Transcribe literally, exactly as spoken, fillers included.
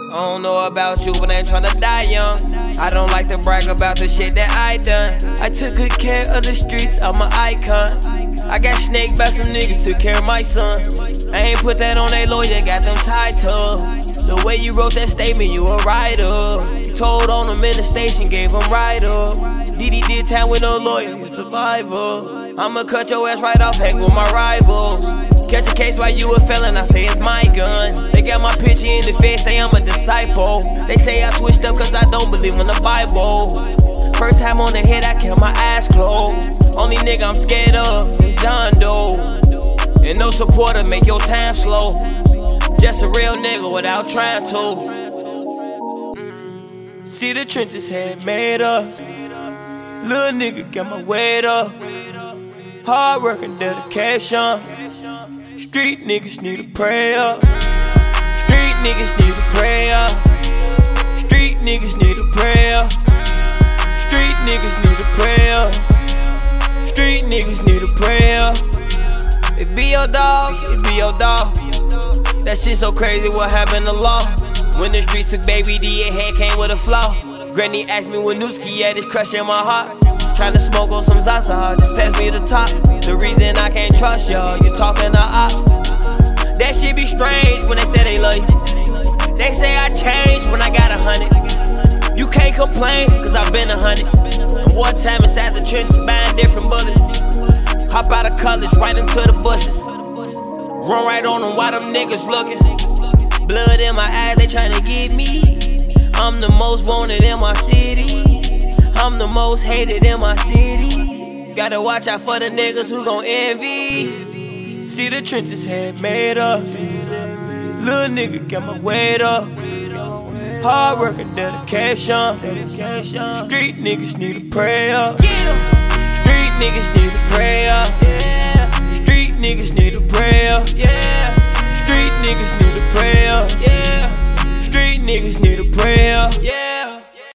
I don't know about you, but I ain't tryna die young. I don't like to brag about the shit that I done. I took good care of the streets, I'm an icon. I got snaked by some niggas, took care of my son. I ain't put that on they lawyer, got them title. The way you wrote that statement, you a writer. You told on them in the station, gave them right up. D D did time with no lawyer, you survivor. I'ma cut your ass right off, hang with my rivals. Catch a case while you a felon, I say it's my gun. They got my picture in the face, say I'm a disciple. They say I switched up cause I don't believe in the Bible. First time on the head, I kept my eyes closed. Only nigga I'm scared of is John Doe. And no supporter make your time slow. Just a real nigga without trying to. See the trenches had made up. Little nigga got my weight up. Hard work and dedication. Street niggas need a prayer. Street niggas need a prayer. Street niggas need a prayer. Street niggas need a prayer. Street niggas need a prayer. It be your dog, it be your dog. That shit so crazy, what happened to law? When the streets took Baby D, your head came with a flaw. Granny asked me what Newski at, it's crushing my heart. Tryna smoke on some Zaza, just pass me the tops. The reason I can't trust y'all, you talking to ops. That shit be strange when they say they love you. They say I changed when I got a hundred. You can't complain, cause I've been a hundred. And wartime inside the trenches, buying different bullets. Hop out of college, right into the bushes. Run right on them while them niggas looking. Blood in my eyes, they tryna get me. I'm the most wanted in my city. I'm the most hated in my city. Gotta watch out for the niggas who gon' envy. See the trenches had made up. Little nigga got my weight up. Hard work and dedication. Street niggas need a prayer. Street niggas need a prayer. Street niggas need a prayer. Street niggas need a prayer. Street niggas need a prayer.